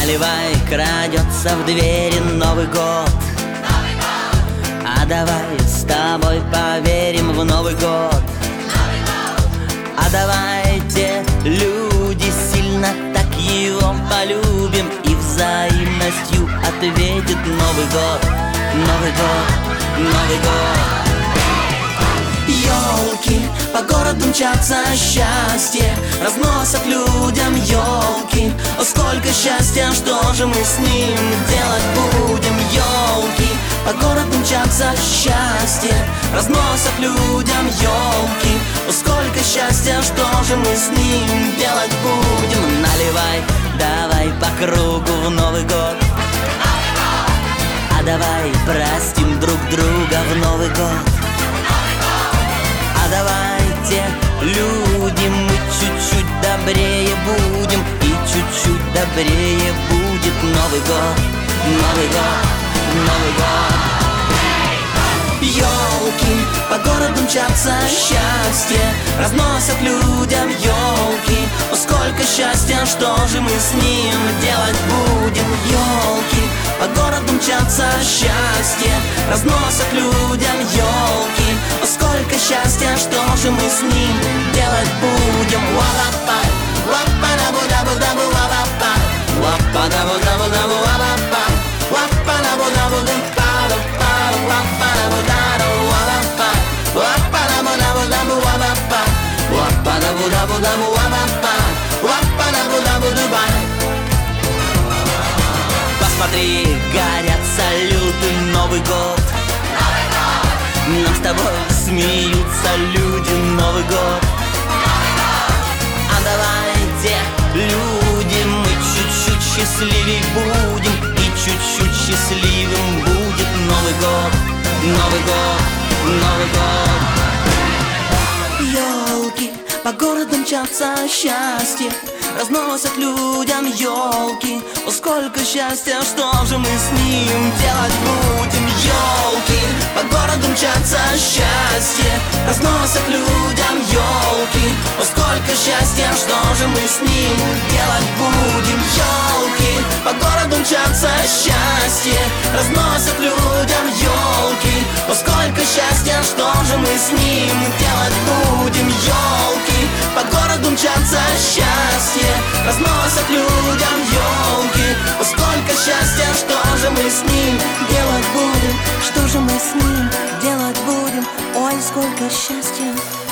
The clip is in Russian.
Наливай, крадется в двери Новый год. А давай с тобой поверим в Новый год. А давайте, люди, сильно так его полюбим, и взаимностью ответит Новый год, Новый год, Новый год. Ёлки по городу мчатся, счастье разносят людям ёлки. О, сколько счастья, что же мы с ним делать будем? Ёлки по городу мчатся, счастье разносят людям ёлки. О, сколько счастья, что же мы с ним делать будем? Наливай, давай по кругу в Новый год. А давай простим друг друга в Новый год. А давайте, люди, мы чуть-чуть добрее будем, и чуть-чуть добрее будет Новый год, Новый год, Новый год. Ёлки по городу мчатся, счастье разносят людям ёлки. О, сколько счастья, что же мы с ним делать будем? Ёлки по городу мчатся, счастье разносят людям ёлки. О, сколько счастья, что же мы с ним делать будем? Ла-ла-па, ла-па-да-бу-да-бу-да-бу, ла-ла-па, ла-па-да-бу-да-бу-да-бу, ла-ла-па, ла-па-да-бу-да-бу-да-па-да-па, ла-па-да-бу-да-бу, ла-ла-па, ла-па-да-бу-да-бу-да-бу, ла-ла-па, ла-па-да-бу-да-бу-да-бу, ла-ла-па, ла-па-да-бу-да-бу-да-ба. Посмотри, горят салюты, Новый год. Нам с тобой смеются люди, Новый год. А давайте, люди, мы чуть-чуть счастливей будем, и чуть-чуть счастливым будет Новый год, Новый год, Новый год. Ёлки по городу мчатся, счастье разносят людям ёлки. О, сколько счастья, что же мы с ним делать будем? Ёлки по городу мчатся, счастье разносят людям ёлки. О, сколько счастья, что же мы с ним делать будем? Ёлки по городу мчатся, счастье разносят людям ёлки. О, сколько счастья, что же мы с ним делать будем? Ёлки по городу мчатся, счастье разносят людям ёлки. О, сколько счастья, что же мы с ним делать будем? Что же мы с ним делать будем? Ой, сколько счастья.